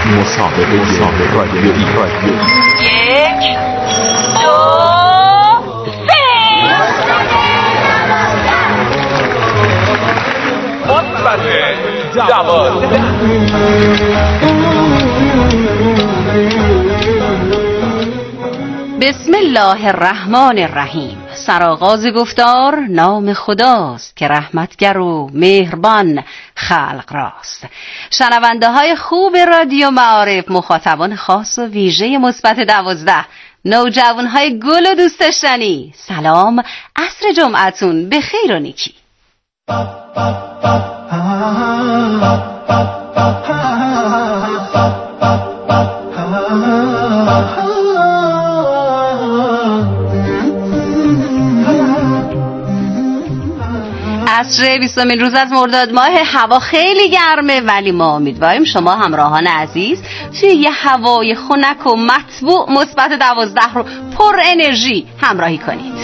مسابقه رادیویی. 1 2 بسم الله الرحمن الرحیم. سرآغاز گفتار نام خداست که رحمتگر و مهربان خلق راست. شنونده های خوب رادیو معارف، مخاطبان خاص و ویژه مثبت 12، نوجوان های گل و دوست داشتنی، سلام، عصر جمعتون به خیر و نیکی. عصر 20 روز از مرداد ماه، هوا خیلی گرمه، ولی ما امیدواریم شما همراهان عزیز توی یه هوای خنک و مطبوع مثبت 12 رو پر انرژی همراهی کنید.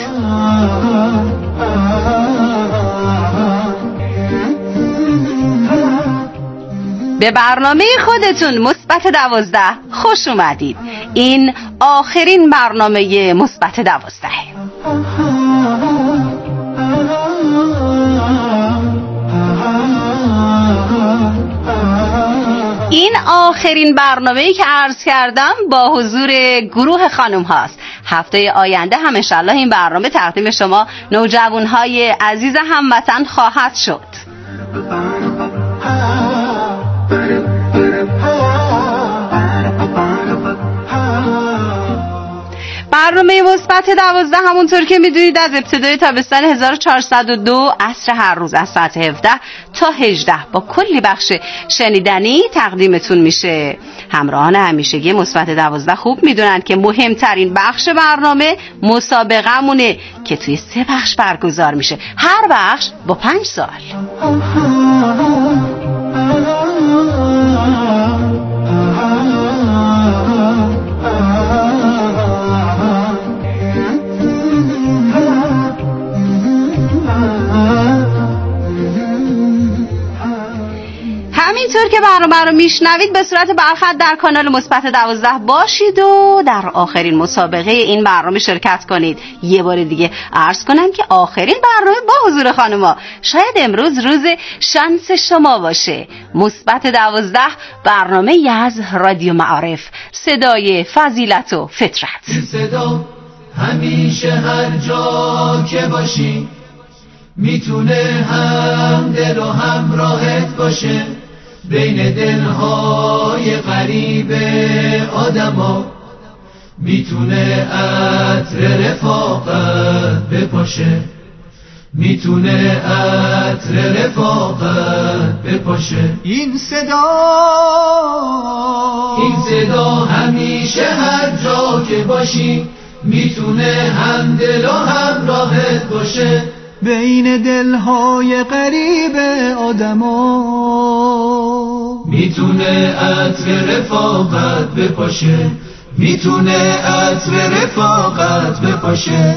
به برنامه خودتون مثبت 12 خوش اومدید. این آخرین برنامه مثبت 12. این آخرین برنامه‌ای که عرض کردم با حضور گروه خانم هاست. هفته آینده هم انشالله این برنامه تقدیم شما نوجوان‌های عزیز هموطن خواهد شد. برنامه مثبت 12 همونطور که میدونید از ابتدای تابستان 1402 عصر هر روز از ساعت 17 تا 18 با کلی بخش شنیدنی تقدیمتون میشه. همراهان همیشگی مثبت 12 خوب میدونن که مهمترین بخش برنامه مسابقه مونه که توی 3 بخش برگزار میشه، هر بخش با 5 سوال. همینطور که برنامه رو میشنوید به صورت برخط در کانال مثبت 12 باشید و در آخرین مسابقه این برنامه شرکت کنید. یه بار دیگه عرض کنم که آخرین برنامه با حضور خانوما، شاید امروز روز شانس شما باشه. مثبت 12 برنامه از رادیو معارف، صدای فضیلت و فطرت. این صدا همیشه هر جا که باشی میتونه هم دل و همراهت باشه، بین دلهای غریب آدما میتونه عطر رفاقت بپاشه، میتونه عطر رفاقت بپاشه. این صدا همیشه هر جا که باشی میتونه هم دل و همراهت باشه، بین دلهای غریب آدما میتونه عطر رفاقت بپاشه، میتونه عطر رفاقت بپاشه.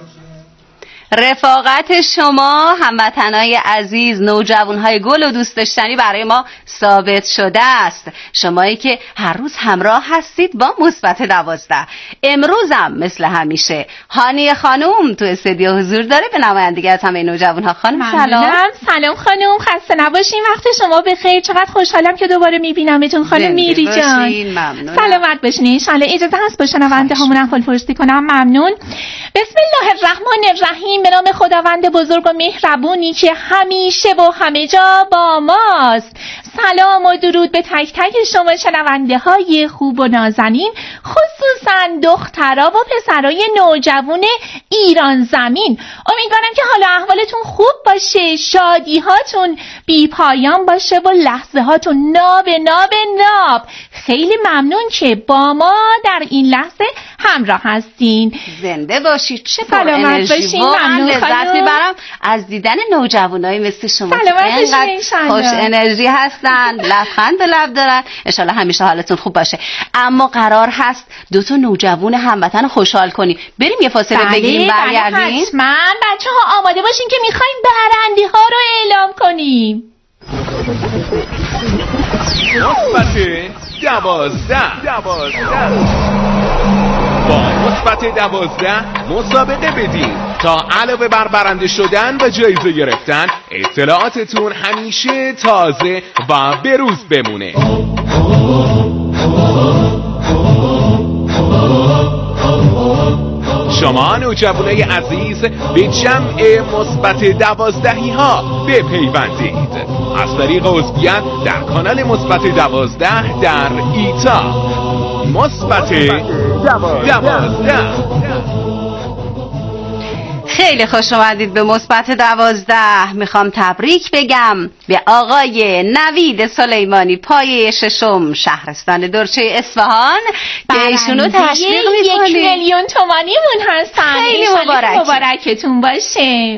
رفاقت شما هموطنای عزیز، نوجوانهای گل و دوست داشتنی برای ما ثابت شده است. شمایی که هر روز همراه هستید با مثبت 12. امروز هم مثل همیشه هانی خانم تو استودیو حضور داره. به نمایندگی از همه نوجوانها خانم سلام. سلام خانم، خسته نباشین، وقت شما بخیر. چقدر خوشحالم که دوباره میبینمتون خانم میری جان. سلامت باشین. ان شاء الله اجازه هست با شنونده همون احوالپرسی کنم؟ ممنون. بسم الله الرحمن الرحیم. به نام خداوند بزرگ و مهربونی که همیشه و همه جا با ماست. سلام و درود به تک تک شما شنونده های خوب و نازنین، خصوصا دخترها و پسرای نوجوان ایران زمین. امیدوارم که حالا احوالتون خوب باشه، شادی هاتون بی پایان باشه و لحظه هاتون ناب ناب ناب. خیلی ممنون که با ما در این لحظه همراه هستین. زنده باشید. چه پر انرژی، واقعا لذت میبرم از دیدن نوجوانایی مثل شما که اینقدر خوش انرژی هستن، لبخند به لب دارن. انشالله همیشه حالتون خوب باشه. اما قرار هست 2 نوجوان هموطن خوشحال کنی. بریم یه فاصله بگیریم برگردیم. حتما بچه ها آماده باشین که میخوایم برنده ها رو اعلام کنیم. مثبت با مثبت 12 مسابقه بدین تا علاوه بر برنده شدن و جایزه گرفتن اطلاعاتتون همیشه تازه و بروز بمونه. شما نوجوانای عزیز به جمع مثبت 12 ها بپیوندید از طریق عضویت در کانال مثبت 12 در ایتا. مثبت 12. خیلی خوش اومدید به مثبت 12. میخوام تبریک بگم به آقای نوید سلیمانی، پایه ششم شهرستان درچه اصفهان که ایشونو تشویق میکنید. 1 میلیون تومانیمون هستن. خیلی مبارکتون باشه.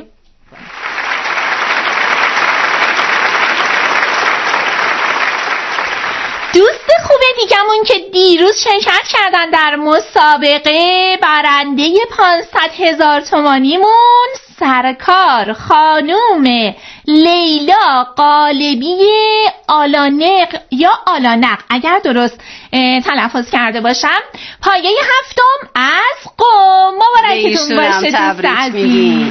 دوست خوب دیگمون که دیروز شرکت کردن در مسابقه برنده 500,000 تومانیمون سرکار خانوم لیلا قالبی آلانق یا آلانق اگر درست تلفظ کرده باشم، پایه 7 از قم. مبارکتون باشه دوست عزیز.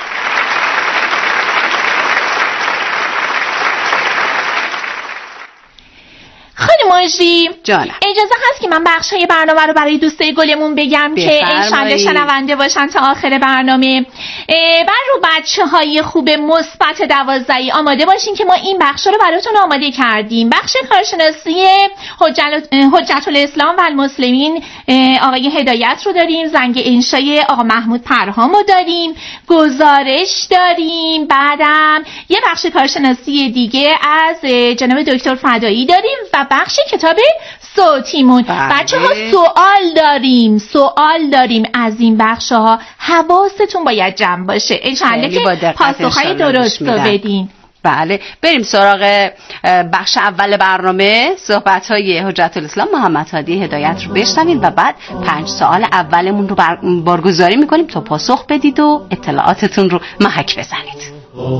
خانم مجری جانم، اجازه هست که من بخشای برنامه رو برای دوستای گلمون بگم که انشالله شنونده باشن تا آخر برنامه. بر رو بچه‌های خوب مثبت 12 آماده باشین که ما این بخشا رو براتون آماده کردیم. بخش کارشناسی حجت الاسلام و المسلمین آقای هدایت رو داریم، زنگ انشای آقا محمود پرهام رو داریم، گزارش داریم، بعدم یه بخش کارشناسی دیگه از جناب دکتر فدایی داریم و بخش کتاب صوتیمون. بچه‌ها سوال داریم از این بخش‌ها، حواستون باید جمع باشه انشالله که پاسخهای درست رو بدین. بله، بریم سراغ بخش اول برنامه. صحبت‌های حجت الاسلام محمد هادی هدایت رو بشنویم و بعد 5 سوال اولمون رو بارگذاری می‌کنیم تا پاسخ بدید و اطلاعاتتون رو محک بزنید.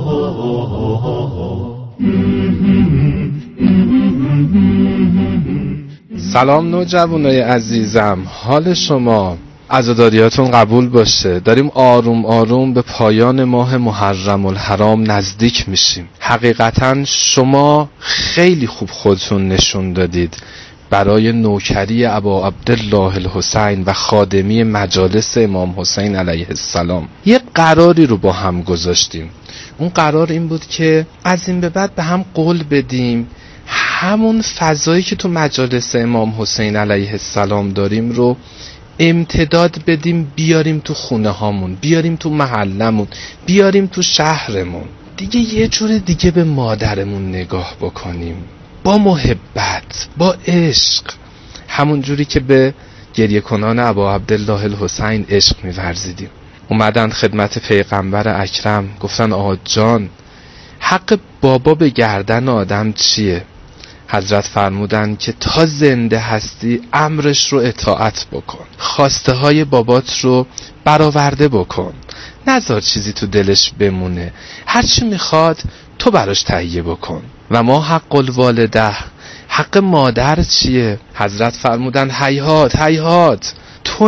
سلام نوجوانای عزیزم، حال شما؟ عزاداریاتون قبول باشه. داریم آروم آروم به پایان ماه محرم الحرام نزدیک میشیم. حقیقتا شما خیلی خوب خودتون نشون دادید برای نوکری ابا عبدالله الحسین و خادمی مجالس امام حسین علیه السلام. یه قراری رو با هم گذاشتیم. اون قرار این بود که از این به بعد به هم قول بدیم همون فضایی که تو مجالس امام حسین علیه السلام داریم رو امتداد بدیم، بیاریم تو خونه هامون، بیاریم تو محلمون، بیاریم تو شهرمون. دیگه یه جور دیگه به مادرمون نگاه بکنیم، با محبت، با عشق، همون جوری که به گریه کنان ابا عبدالله الحسین عشق می‌ورزیدیم. اومدن خدمت پیغمبر اکرم گفتن آقا جان، حق بابا به گردن آدم چیه؟ حضرت فرمودن که تا زنده هستی امرش رو اطاعت بکن، خواسته های بابات رو برآورده بکن، نذار چیزی تو دلش بمونه، هرچی میخواد تو براش تهیه بکن. و ما حق الوالده، حق مادر چیه؟ حضرت فرمودن هیهات هیهات، تو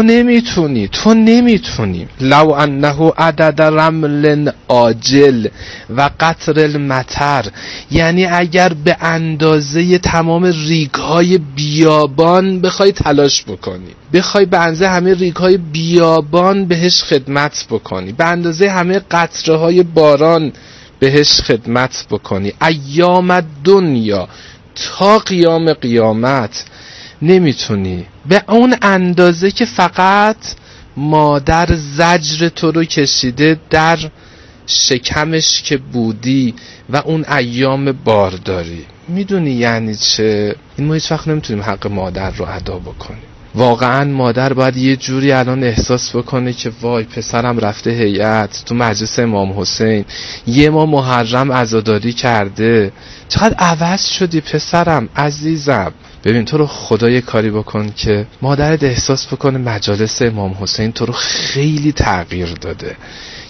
نمیتونی. لو انه عدد رمل آجل و قطر المطر، یعنی اگر به اندازه تمام ریگ‌های بیابان بخوای تلاش بکنی، بخوای به اندازه همه ریگ‌های بیابان بهش خدمت بکنی، به اندازه همه قطره‌های باران بهش خدمت بکنی، ایام دنیا تا قیام قیامت نمیتونی به اون اندازه که فقط مادر زجر تو رو کشیده در شکمش که بودی و اون ایام بارداری. میدونی یعنی چه؟ این ما هیچ وقت نمیتونیم حق مادر رو ادا بکنیم. واقعا مادر باید یه جوری الان احساس بکنه که وای پسرم رفته هیئت تو مجلس امام حسین، یه ما محرم عزاداری کرده، چقدر عوض شدی پسرم عزیزم. ببین تو رو خدا یه کاری بکن که مادرت احساس بکنه مجالس امام حسین تو رو خیلی تغییر داده،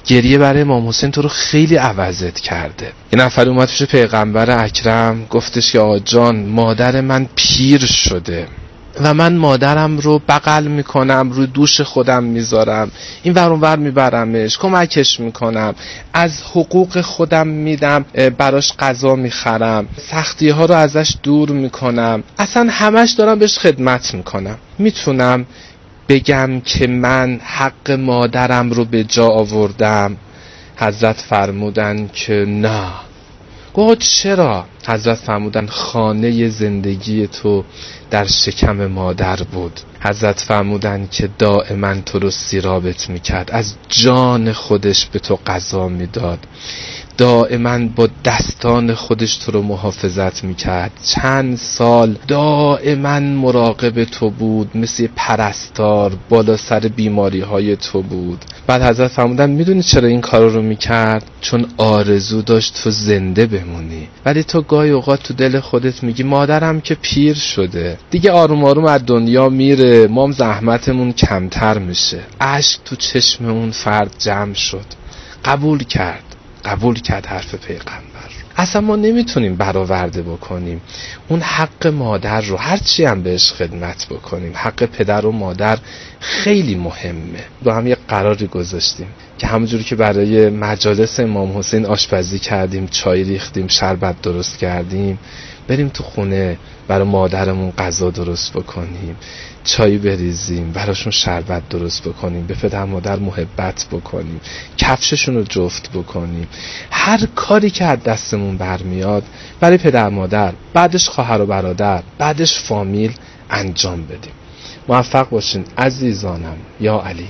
گریه برای امام حسین تو رو خیلی عوضت کرده. یه نفر اومد پیش پیغمبر اکرم گفتش که آقا جان مادر من پیر شده و من مادرم رو بغل میکنم، رو دوش خودم میذارم، این ور اون ور میبرمش، کمکش میکنم، از حقوق خودم میدم، براش غذا میخرم، سختی ها رو ازش دور میکنم، اصلا همش دارم بهش خدمت میکنم. میتونم بگم که من حق مادرم رو به جا آوردم؟ حضرت فرمودن که نه. گفت چرا؟ حضرت فرمودن خانه زندگی تو در شکم مادر بود. حضرت فرمودن که دائما تو رو سیرابت میکرد، از جان خودش به تو غذا میداد، دائما با دستان خودش تو رو محافظت میکرد، چند سال دائما مراقب تو بود، مثل پرستار بالا سر بیماری های تو بود. بعد حضرت فرمودن میدونی چرا این کار رو میکرد؟ چون آرزو داشت تو زنده بمونی. ولی تو گاهی اوقات تو دل خودت میگی مادرم که پیر شده دیگه، آروم آروم از دنیا میره، ما هم زحمتمون کمتر میشه. اشک تو چشم اون فرد جمع شد، قبول کرد حرف پیغمبر. اصلا ما نمیتونیم برآورده بکنیم اون حق مادر رو، هرچی هم بهش خدمت بکنیم. حق پدر و مادر خیلی مهمه. با هم یه قراری گذاشتیم که همونجوری که برای مجالس امام حسین آشپزی کردیم، چای ریختیم، شربت درست کردیم، بریم تو خونه برای مادرمون غذا درست بکنیم، چای بریزیم، براشون شربت درست بکنیم، به پدر مادر محبت بکنیم، کفششون رو جفت بکنیم. هر کاری که از دستمون برمیاد برای پدر مادر، بعدش خواهر و برادر، بعدش فامیل انجام بدیم. موفق باشین عزیزانم. یا علی.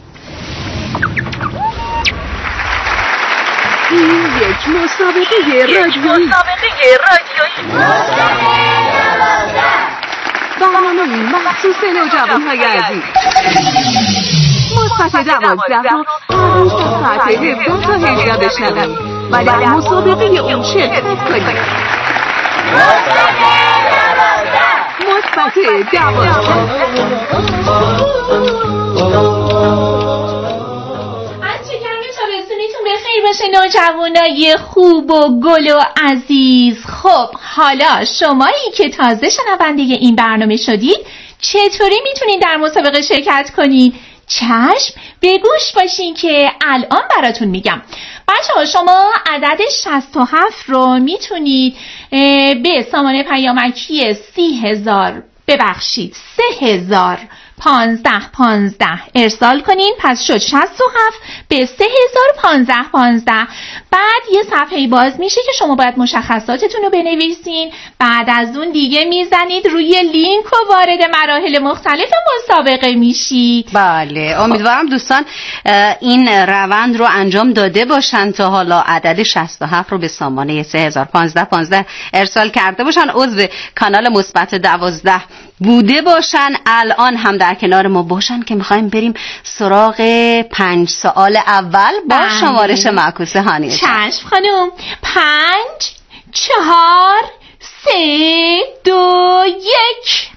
این یک مسابقه رادیویی برنامه مخصوص نوجوان‌های عزیز. مثبت 12 رو هر روز ساعت 17 تا 18 بشنوید و در مسابقه اون شرکت کنید. مثبت 12. بخیر باشه نوجوانای خوب و گل و عزیز. خب حالا شمایی که تازه شنونده این برنامه شدید چطوری میتونین در مسابقه شرکت کنین؟ چشم، به گوش باشین که الان براتون میگم. بچه‌ها شما عدد 67 رو میتونید به سامانه پیامکی 3015 ارسال کنین. پس شد 67 به 3015. بعد یه صفحه باز میشه که شما باید مشخصاتتون رو بنویسین. بعد از اون دیگه میزنید روی لینک و وارد مراحل مختلف مسابقه میشید. بله، امیدوارم دوستان این روند رو انجام داده باشن تا حالا. عدد 67 رو به سامانه 3015 ارسال کرده باشن، عضو کانال مثبت 12 بوده باشن، الان هم در کنار ما باشن که میخوایم بریم سراغ 5 سوال اول با شمارش معکوس هانیه. چشم خانم. 5 4 3 2 1.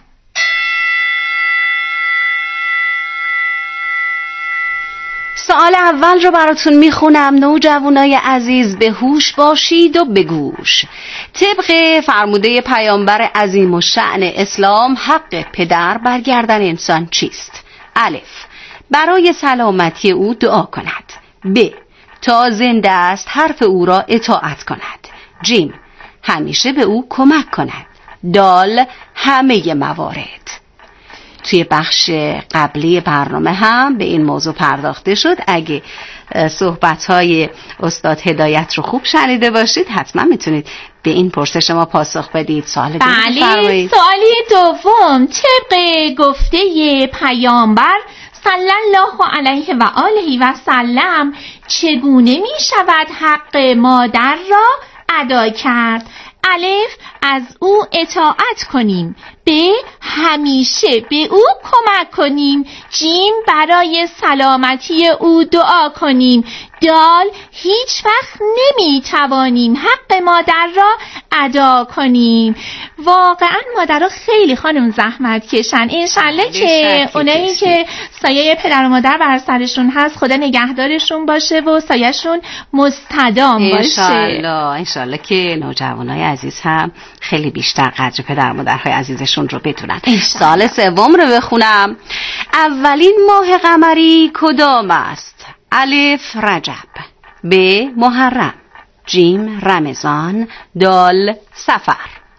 سوال اول رو براتون میخونم. نوجوانای عزیز به هوش باشید و به گوش. طبق فرموده پیامبر عظیم الشأن اسلام حق پدر بر گردن انسان چیست؟ الف، برای سلامتی او دعا کند. ب، تا زنده است حرف او را اطاعت کند. جیم، همیشه به او کمک کند. دال، همه موارد. توی بخش قبلی برنامه هم به این موضوع پرداخته شد. اگه صحبت‌های استاد هدایت رو خوب شنیده باشید حتما میتونید به این پرسش ما پاسخ بدید. سوال دوم بله، سوال دوم طبق گفته پیامبر صلی الله علیه و آله و سلم چگونه می شود حق مادر را ادا کرد؟ الف، از او اطاعت کنیم. ب، همیشه به او کمک کنیم. جیم، برای سلامتی او دعا کنیم. دال هیچ وقت نمیتوانیم حق مادر را ادا کنیم. واقعا مادرها خیلی خانم زحمت کشن. انشالله که اونایی که سایه پدر و مادر بر سرشون هست خدا نگهدارشون باشه و سایه‌شون مستدام باشه. انشالله که نوجوانای عزیز هم خیلی بیشتر قدر پدر و مادرهای عزیزشون رو بدونن. سال سوم رو بخونم. اولین ماه قمری کدام است؟ الف رجب، ب محرم، جیم رمضان، دال صفر.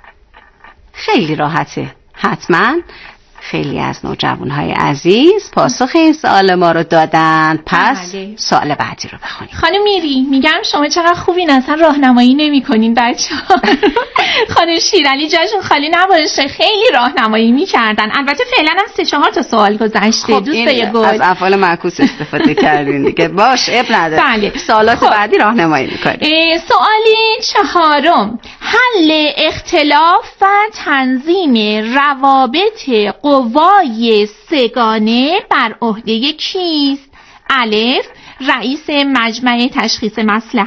خیلی راحته. حتما خیلی از نوجوانهای عزیز پاسخ این سوال ما رو دادن. پس سوال بعدی رو بخونیم. خانم میری، میگم شما چقدر خوبین، اصلا راهنمایی نمی‌کنین بچه‌ها. خانم شیرعلی جاشون خالی نباشه، خیلی راهنمایی می‌کردن. البته فعلا هم 3-4 تا سوال گذشته. خب دوستای گل از افعال معکوس استفاده کردین دیگه. باش اب نداره. بله. سوالات بعدی راهنمایی می‌کنیم. سوالی 4: حل اختلاف و تنظیم روابط قوای سگانه بر عهده کیست؟ الف رئیس مجمع تشخیص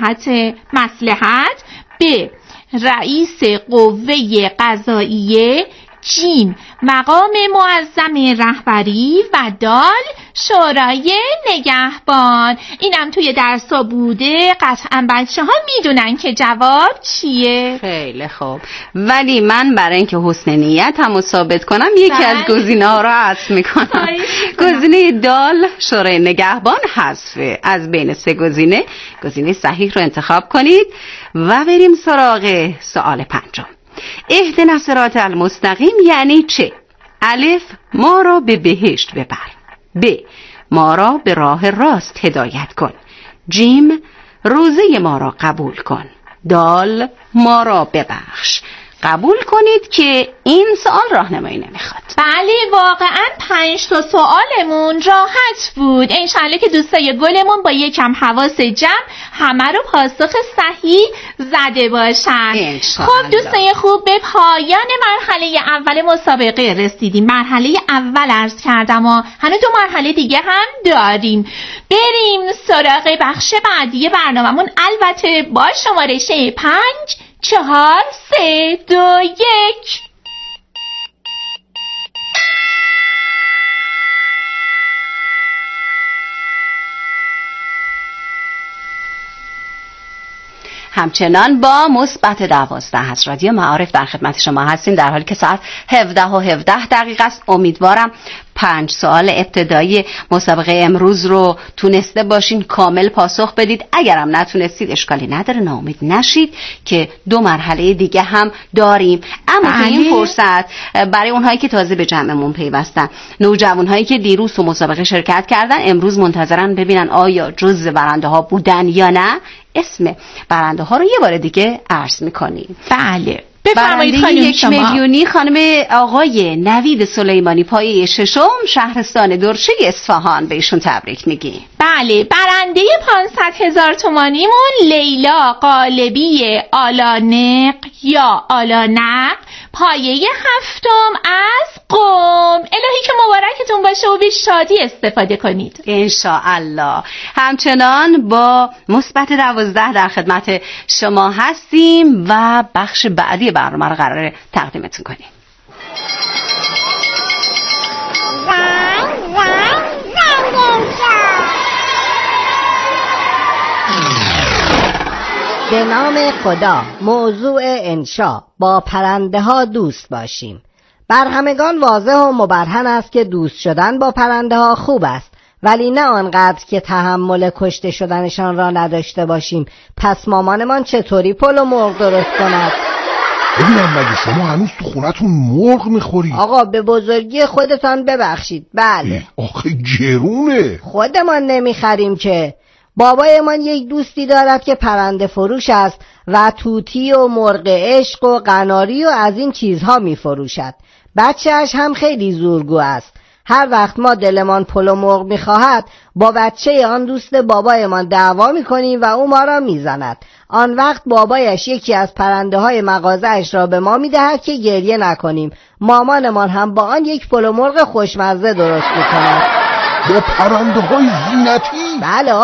مصلحت، ب رئیس قوه قضاییه، جیم مقام معظم رهبری و دال شورای نگهبان. اینم توی درسا بوده، قطعا بچه ها میدونن که جواب چیه. خیلی خوب، ولی من برای اینکه حسن نیتمو ثابت کنم یکی از گزینه ها رو حذف میکنم. گزینه دال شورای نگهبان حذفه. از بین 3 گزینه گزینه صحیح رو انتخاب کنید و بریم سراغ سوال 5. اهدنا الصراط المستقیم یعنی چه؟ الف ما را به بهشت ببر، ب ما را به راه راست هدایت کن، جیم روزه ما را قبول کن، دال ما را ببخش. قبول کنید که این سوال راهنمایی نمیخواد. بله واقعا 5 تا سوالمون راحت بود. انشالله که دوستای گلمون با یکم حواس جمع همه رو پاسخ صحیح زده باشن. خب دوستای خوب به پایان مرحله اول مسابقه رسیدیم. مرحله اول عرض کردم و هنوز 2 مرحله دیگه هم داریم. بریم سراغ بخش بعدی برنامه‌مون، البته با شمارش 5 4 3 2 1. همچنان با مثبت 12 از رادیو معارف در خدمت شما هستیم، در حالی که ساعت 17:17 است. امیدوارم 5 سوال ابتدایی مسابقه امروز رو تونسته باشین کامل پاسخ بدید. اگرم نتونستید اشکالی نداره، ناامید نشید که 2 مرحله دیگه هم داریم. اما تو این فرصت برای اونهایی که تازه به جمعمون پیوستن، نوجوانهایی که دیروز تو مسابقه شرکت کردن، امروز منتظرن ببینن آیا جزو برنده ها بودن یا نه، اسم برنده ها رو یه بار دیگه عرض میکنیم. بله برنده 1 میلیونی خانم آقای نوید سلیمانی، پایه 6 شهرستان درشی اصفهان، به ایشون تبریک میگیم. بله برنده 500,000 تومانیمون لیلا قالبی آلانق یا آلانق، پایه 7 از قم. الهی که مبارکتون باشه و به شادی استفاده کنید انشاءالله. همچنان با مثبت 12 در خدمت شما هستیم و بخش بعدی برنامه رو قراره تقدیمتون کنیم. به نام خدا. موضوع انشا: با پرنده ها دوست باشیم. بر همگان واضح و مبرهن است که دوست شدن با پرنده ها خوب است، ولی نه آنقدر که تحمل کشته شدنشان را نداشته باشیم. پس مامانمان چطوری پل و مرغ درست کند؟ ببینم مگه شما هنوز تو خونتون مرغ میخورید؟ آقا به بزرگی خودتان ببخشید. بله آخه گرونه. خودمان نمیخریم که. بابایمان یک دوستی دارد که پرنده فروش است و توتی و مرغ عشق و قناری و از این چیزها میفروشد. بچه‌اش هم خیلی زورگو است. هر وقت ما دلمان پل و مرغ میخواهد با بچه آن دوست بابایمان دعوا میکنیم و او ما را میزند. آن وقت بابایش یکی از پرنده های مغازه‌اش را به ما میدهد که گریه نکنیم. مامانمان هم با آن یک پل و مرغ خوشمزه درست میکند. با پرنده های زینتی؟ بله آقا،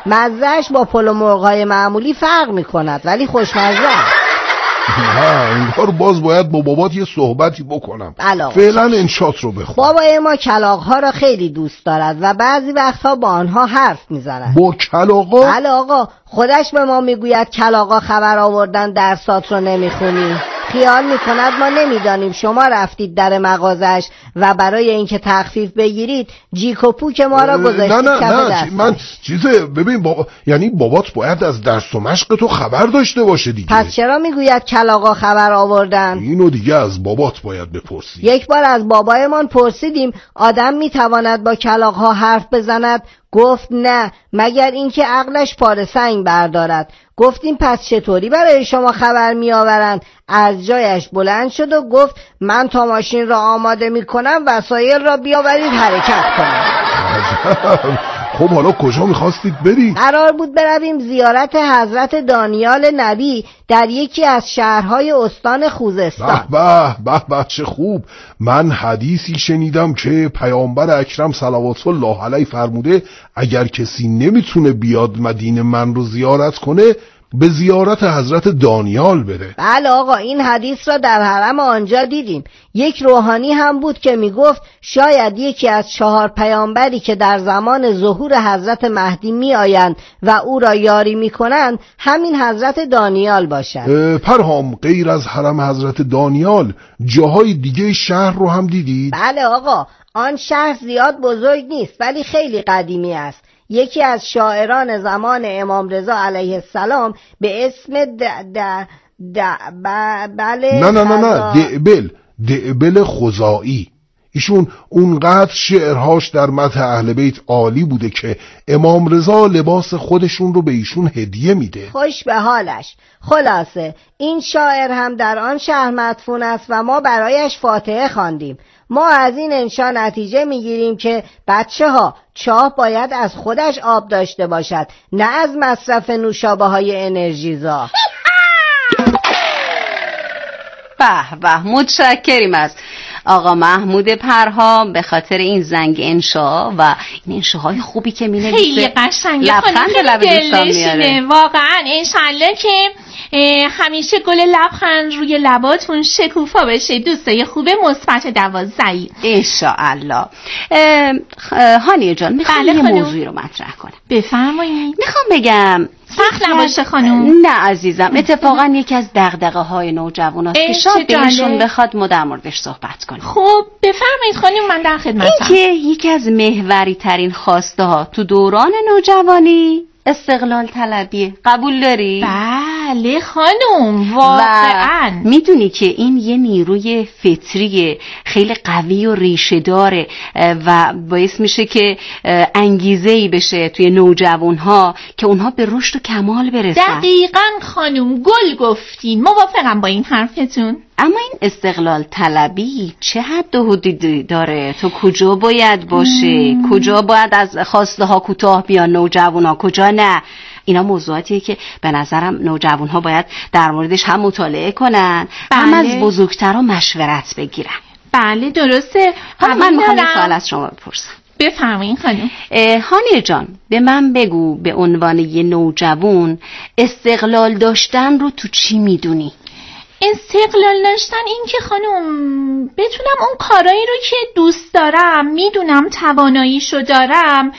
مزهش با پلو مرغ‌های معمولی فرق میکند ولی خوشمزه است. نه انگار باز باید با بابات یه صحبتی بکنم. فعلا انشات رو بخون. بابای ما کلاغ‌ها را خیلی دوست دارد و بعضی وقتها با آنها حرف میزند. با کلاغ‌ها؟ بله آقا، خودش به ما میگوید کلاغ‌ها خبر آوردن درسات رو نمیخونی. خیال میکند ما نمیدانیم شما رفتید در مغازش و برای اینکه تخفیف بگیرید جیک و پوک ما را گذاشتید کف دست. من ببین یعنی بابات باید از درس و مشق تو خبر داشته باشه دیگه. پس چرا میگوید کلاغا خبر آوردن؟ اینو دیگه از بابات باید بپرسی. یک بار از بابایمان پرسیدیم آدم میتواند با کلاغها حرف بزند؟ گفت نه، مگر اینکه عقلش پاره سنگ بردارد. گفتیم پس چطوری برای شما خبر می آورند؟ از جایش بلند شد و گفت من تا ماشین را آماده می کنم وسایل را بیاورید حرکت کنم. خب حالا کجا میخواستید برید؟ قرار بود برویم زیارت حضرت دانیال نبی در یکی از شهرهای استان خوزستان. به چه خوب. من حدیثی شنیدم که پیامبر اکرم صلوات الله علیه فرموده اگر کسی نمیتونه بیاد مدینه من رو زیارت کنه به زیارت حضرت دانیال بره. بله آقا، این حدیث را در حرم آنجا دیدیم. یک روحانی هم بود که میگفت شاید یکی از 4 پیامبری که در زمان ظهور حضرت مهدی می آیند و او را یاری می کنند همین حضرت دانیال باشد. پرهام غیر از حرم حضرت دانیال جاهای دیگه شهر رو هم دیدید؟ بله آقا، آن شهر زیاد بزرگ نیست ولی خیلی قدیمی است. یکی از شاعران زمان امام رضا علیه السلام به اسم دعبل خزاعی، ایشون اونقدر شعرهاش در مدح اهل بیت عالی بوده که امام رضا لباس خودشون رو به ایشون هدیه میده. خوش به حالش. خلاصه این شاعر هم در آن شهر مدفون است و ما برایش فاتحه خواندیم. ما از این انشا نتیجه میگیریم که بچه‌ها چاه باید از خودش آب داشته باشد، نه از مصرف نوشابه‌های انرژیزا. به متشکریم از آقا محمود پرهام به خاطر این زنگ انشا و این انشاهای خوبی که می‌نویسه. خیلی قشنگه، لبخند لب دوستان میاره. واقعا انشالله که همیشه گل لبخند روی لباتون شکوفا بشه. دوستای خوب مثبت 12 انشالله. هانیه جان میخوام یه موضوعی رو مطرح کنم. بفرمایید. میخوام بگم سخت نباشه خانم. نه عزیزم، اتفاقا یکی از دغدغه‌های نوجواناست که شاید بهشون بخواد ما در موردش صحبت کنیم. خب بفرمایید خانم، من در خدمتم. این که یکی از محوری ترین خواسته ها تو دوران نوجوانی استقلال طلبیه. قبول داری؟ بله خانم، واقعا. میدونی که این یه نیروی فطری خیلی قوی و ریشه داره و باعث میشه که انگیزه‌ای بشه توی نوجوانها که اونها به رشد و کمال برسن. دقیقاً خانم، گل گفتین. موافقم با این حرفتون. اما این استقلال طلبی چه حد و حدودی داره؟ تو کجا باید باشه؟ کجا باید از خواسته ها کوتاه بیان نوجوان ها، کجا نه؟ اینا موضوعاتیه که به نظرم نوجوان ها باید در موردش هم مطالعه کنن، هم از بزرگترها مشورت بگیرن. بله درسته. حالا من میخوام یه سوال از شما بپرسم. بفرمایید خانم. هانیه جان، به من بگو به عنوان یه نوجوان استقلال داشتن رو تو چی میدونی؟ استقلال داشتن این که خانم بتونم اون کارایی رو که دوست دارم، میدونم تواناییشو دارم،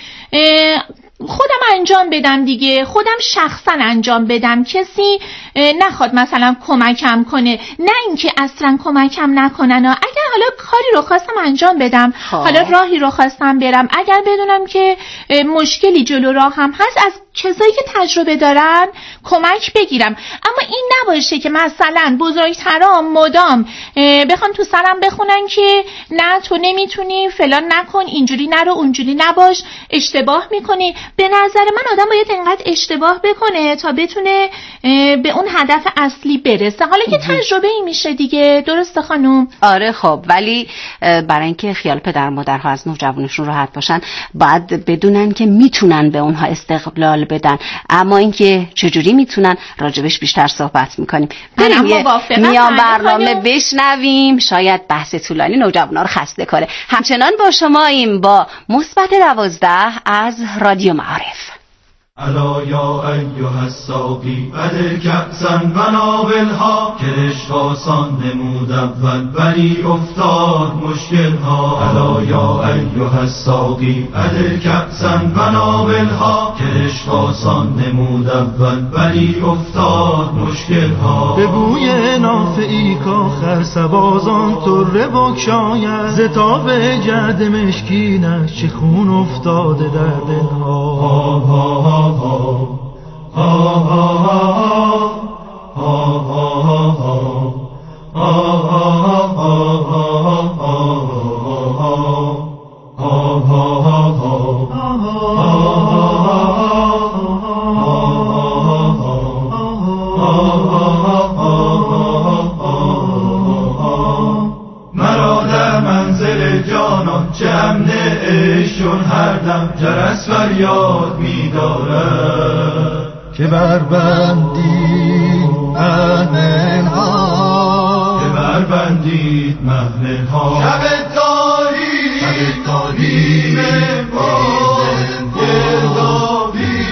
خودم انجام بدم دیگه. خودم شخصا انجام بدم، کسی نخواد مثلا کمکم کنه، نه اینکه اصلا کمکم نکنن. اگر حالا کاری رو خواستم انجام بدم، حالا راهی رو خواستم برم، اگر بدونم که مشکلی جلو راهم هست، از کسایی که تجربه دارن کمک بگیرم. اما این نباشه که مثلا بزرگترام مدام بخوام تو سرم بخونن که نه تو نمیتونی، فلان نکن، اینجوری نرو، اونجوری نباش، اشتباه میکنی. به نظر من آدم باید اینقدر اشتباه بکنه تا بتونه به اون هدف اصلی برسه. حالا که تجربه ای میشه دیگه. درسته خانم؟ آره خب، ولی برای اینکه خیال پدر مادرها از نوجوانشون راحت باشن باید بدونن که میتونن به اونها استقلال بدن. اما اینکه چجوری میتونن راجبش بیشتر صحبت میکنیم. بریم میان برنامه بشنویم، شاید بحث طولانی نوجوانا رو خسته کنه. همچنان با شماییم با مثبت 12 از رادیو معارف. الا یا ایها الساقی بده کأسا و ناولها که عشق آسان نمود اول ولی افتاد مشکلها. الا یا ایها الساقی بده کأسا و ناولها که عشق آسان نمود اول ولی افتاد مشکلها. به بوی نافعی کاخر سبازان طره بگشاید ز تاب جعد مشکینش چه خون افتاده در دلها. مرا در منزل جانان چه امن عشق هر دم جرس فریاد می‌دارد که بربندید محنل‌ها، که بربندید محنل‌ها. شب تاریک گردابی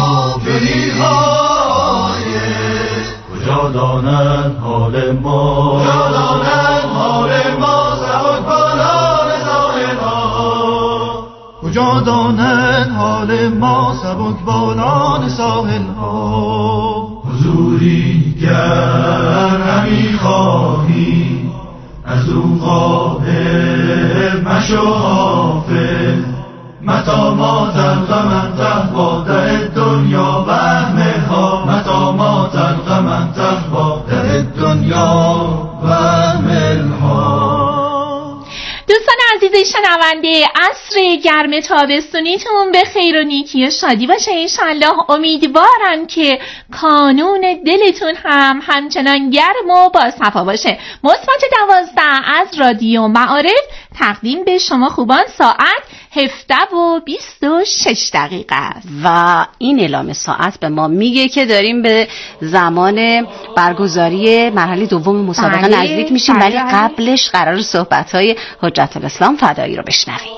جنیهای کجا دانند حال ما، کجا دانند حال ما سبک بالان ساحل‌ها، کجا دانند حال ما سبک بالان ساحل‌ها. حضوری گر همی خواهی از او غافل مشو حافظ، متا ما تلقى من تهوى در دنیا وهمها، متا ما تلقى من تهوى در دنیا وهمها. دوستان عزیز شنونده، عصر گرم تابستونیتون به خیر و نیکی و شادی باشه انشالله. امیدوارم که کانون دلتون هم همچنان گرم و با صفا باشه. مثبت 12 از رادیو معارف تقدیم به شما خوبان ساعت 17:26 است و این اعلام ساعت به ما میگه که داریم به زمان برگزاری مرحله دوم مسابقه نزدیک میشیم، ولی قبلش قرار صحبت‌های حجت الاسلام فدایی رو بشنویم.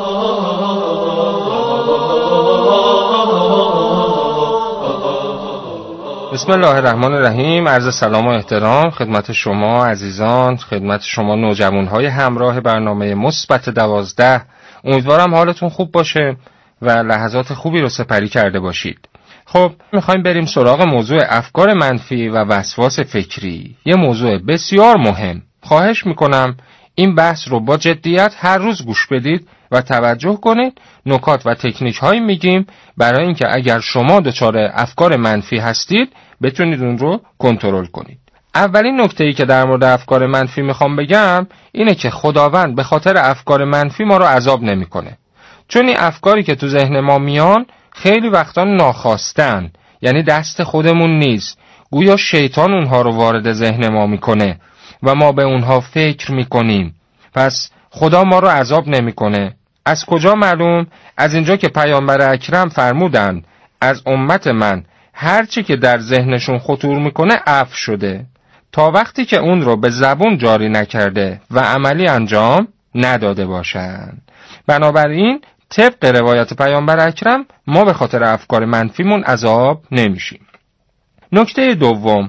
بسم الله الرحمن الرحیم. عرض سلام و احترام خدمت شما عزیزان، خدمت شما نوجوان‌های همراه برنامه مثبت 12. امیدوارم حالتون خوب باشه و لحظات خوبی رو سپری کرده باشید. خب میخوایم بریم سراغ موضوع افکار منفی و وسواس فکری، یه موضوع بسیار مهم. خواهش میکنم این بحث رو با جدیت هر روز گوش بدید و توجه کنید. نکات و تکنیک هایی میگیم برای اینکه اگر شما دچار افکار منفی هستید بتونید اون رو کنترل کنید. اولین نکته‌ای که در مورد افکار منفی میخوام بگم اینه که خداوند به خاطر افکار منفی ما رو عذاب نمیکنه، چون این افکاری که تو ذهن ما میان خیلی وقتا ناخواستن، یعنی دست خودمون نیست، گویا شیطان اونها رو وارد ذهن ما میکنه و ما به اونها فکر میکنیم. پس خدا ما رو عذاب نمیکنه. از کجا معلوم؟ از اینجا که پیامبر اکرم فرمودن از امت من هر چی که در ذهنشون خطور میکنه عفو شده، تا وقتی که اون رو به زبون جاری نکرده و عملی انجام نداده باشن. بنابراین طبق روایت پیامبر اکرم ما به خاطر افکار منفیمون عذاب نمیشیم. نکته دوم،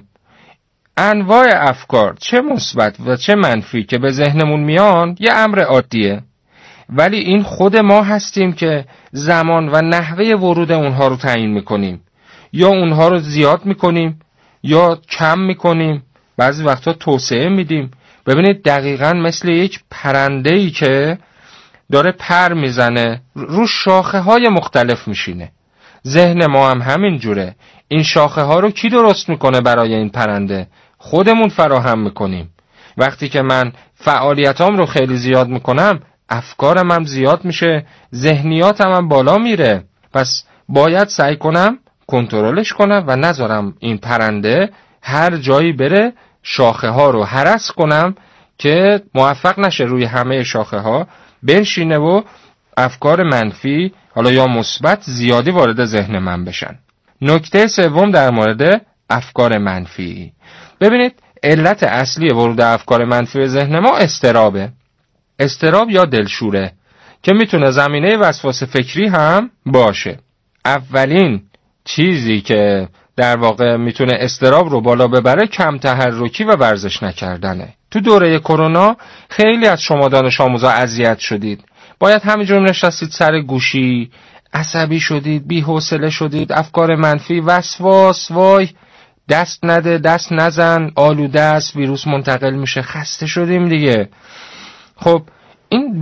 انواع افکار چه مثبت و چه منفی که به ذهنمون میان یه امر عادیه، ولی این خود ما هستیم که زمان و نحوه ورود اونها رو تعیین میکنیم، یا اونها رو زیاد میکنیم یا کم میکنیم، بعضی وقتا توسعه میدیم. ببینید دقیقاً مثل یک پرنده‌ای که داره پر میزنه رو شاخه های مختلف میشینه. ذهن ما هم همین جوره. این شاخه ها رو کی درست میکنه برای این پرنده؟ خودمون فراهم میکنیم. وقتی که من فعالیتام رو خیلی زیاد میکنم افکارم هم زیاد میشه، ذهنیاتم هم بالا میره. پس باید سعی کنم کنترلش کنم و نذارم این پرنده هر جایی بره شاخه ها رو هرس کنم که موفق نشه روی همه شاخه ها بنشینه و افکار منفی حالا یا مثبت زیادی وارد ذهن من بشن. نکته سوم در مورد افکار منفی، ببینید علت اصلی ورود افکار منفی به ذهن ما اضطرابه. اضطراب یا دلشوره که میتونه زمینه وسواس فکری هم باشه. اولین چیزی که در واقع میتونه اضطراب رو بالا ببره کم تحرکی و ورزش نکردنه. تو دوره کرونا خیلی از شما دانش آموزا اذیت شدید. باید همینجور نشستید سر گوشی، عصبی شدید، بی‌حوصله شدید، افکار منفی، وسواس، وای دست نده، دست نزن، آلوده است، ویروس منتقل میشه، خسته شدیم دیگه. خب این